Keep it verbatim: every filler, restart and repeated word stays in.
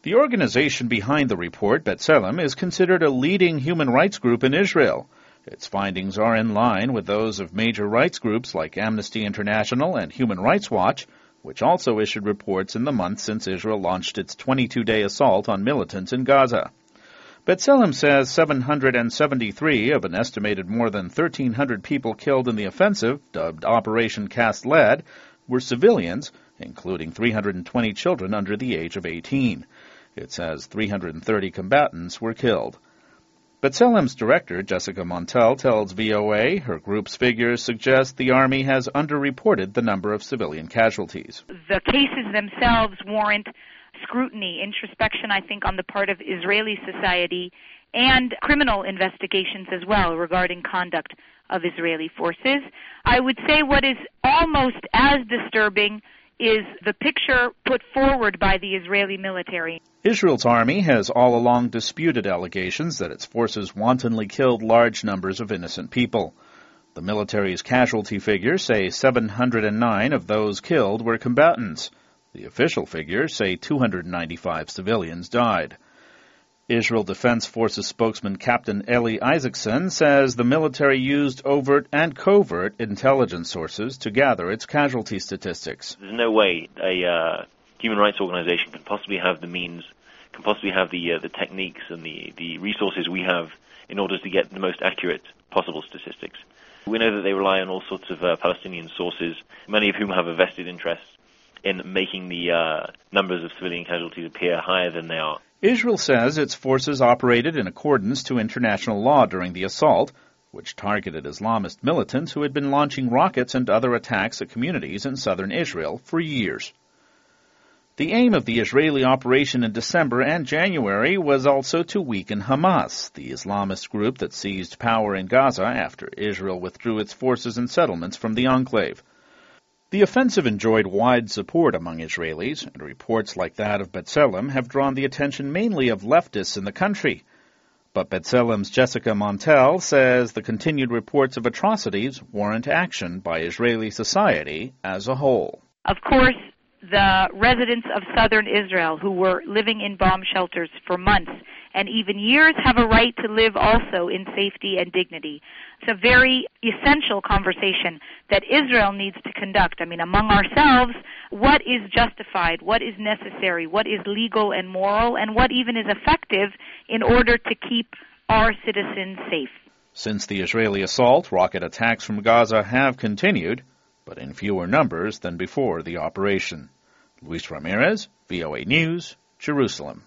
The organization behind the report, B'Tselem, is considered a leading human rights group in Israel. Its findings are in line with those of major rights groups like Amnesty International and Human Rights Watch, which also issued reports in the month since Israel launched its twenty-two day assault on militants in Gaza. B'Tselem says seven hundred seventy-three of an estimated more than thirteen hundred people killed in the offensive, dubbed Operation Cast Lead, were civilians, including three hundred twenty children under the age of eighteen. It says three hundred thirty combatants were killed. B'Tselem's director, Jessica Montel, tells V O A her group's figures suggest the Army has underreported the number of civilian casualties. The cases themselves warrant scrutiny, introspection, I think, on the part of Israeli society and criminal investigations as well regarding conduct of Israeli forces. I would say what is almost as disturbing is the picture put forward by the Israeli military. Israel's army has all along disputed allegations that its forces wantonly killed large numbers of innocent people. The military's casualty figures say seven hundred nine of those killed were combatants. The official figures say two hundred ninety-five civilians died. Israel Defense Forces spokesman Captain Eli Isaacson says the military used overt and covert intelligence sources to gather its casualty statistics. There's no way a uh, human rights organization can possibly have the means, can possibly have the uh, the techniques and the, the resources we have in order to get the most accurate possible statistics. We know that they rely on all sorts of uh, Palestinian sources, many of whom have a vested interest in making the uh, numbers of civilian casualties appear higher than they are. Israel says its forces operated in accordance to international law during the assault, which targeted Islamist militants who had been launching rockets and other attacks at communities in southern Israel for years. The aim of the Israeli operation in December and January was also to weaken Hamas, the Islamist group that seized power in Gaza after Israel withdrew its forces and settlements from the enclave. The offensive enjoyed wide support among Israelis, and reports like that of B'Tselem have drawn the attention mainly of leftists in the country. But B'Tselem's Jessica Montel says the continued reports of atrocities warrant action by Israeli society as a whole. Of course, the residents of southern Israel who were living in bomb shelters for months and even years have a right to live also in safety and dignity. It's a very essential conversation that Israel needs to conduct. I mean, among ourselves, what is justified, what is necessary, what is legal and moral, and what even is effective in order to keep our citizens safe. Since the Israeli assault, rocket attacks from Gaza have continued, but in fewer numbers than before the operation. Luis Ramirez, V O A News, Jerusalem.